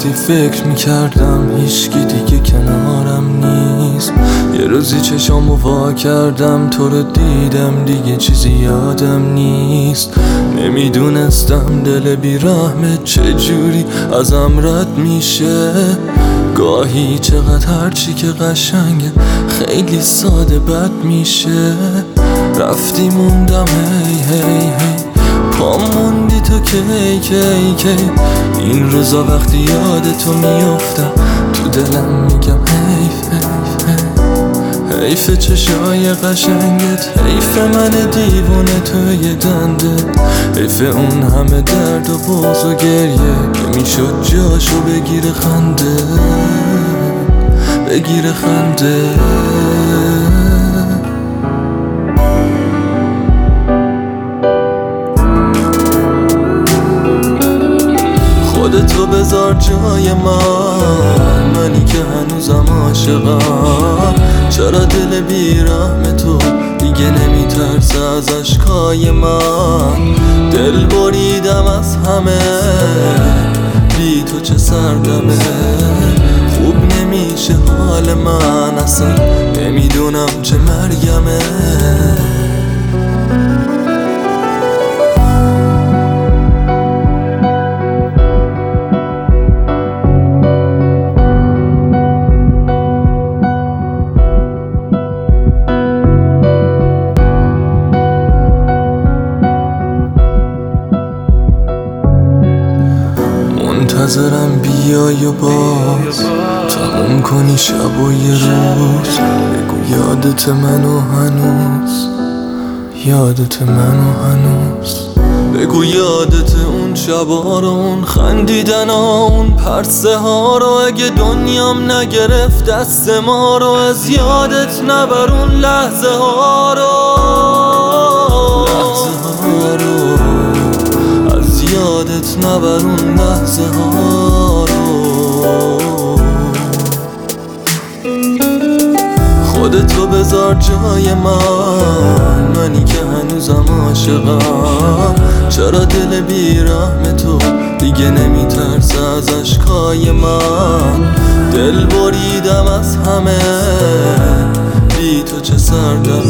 وقتی فکر میکردم هیچکی دیگه کنارم نیست. یه روزی چشامو وا کردم تو رو دیدم دیگه چیزی یادم نیست. نمیدونستم دل بیرحمت چجوری ازم رد میشه. گاهی چقدر هرچی که قشنگه خیلی ساده بد میشه. رفتی موندم هی هی هی پام موندی تو کی کی کی. این روزا وقتی یاد تو میافتم تو دلم میگم حیف حیف حیف. حیف چشای قشنگت، حیف من دیوونه توی دنده، حیف اون همه درد و بغض و گریه که میشد جاشو بگیره خنده بگیره خنده. خودتو بذار جای منی که هنوزم عاشقم. چرا دل بیرحم تو دیگه نمیترسه از اشکای من. دل بریدم از همه بی تو چه سردمه. خوب نمیشه حال من اصلا نمیدونم چه مرگمه. منتظرم بیای و باز تموم کنی شب و یه روز. بگو یادت منو هنوز، یادت منو هنوز. بگو یادت اون شبا رو، اون خندیدن ها، اون پرسه ها رو. اگه دنیام نگرفت دست ما رو، از یادت نبر اون لحظه ها رو، لحظه ها رو. از یادت نبر اون لحظه ها رو. خودتو بذار جای منی که هنوزم عاشقم. چرا دل بیرحم تو دیگه نمیترسه از اشکای من. دل بریدم از همه بی تو چه سردمه.